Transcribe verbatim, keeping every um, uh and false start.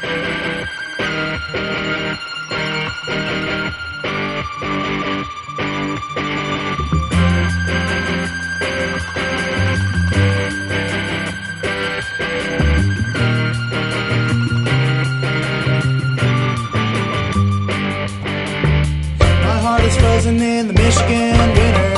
My heart is frozen in the Michigan winter.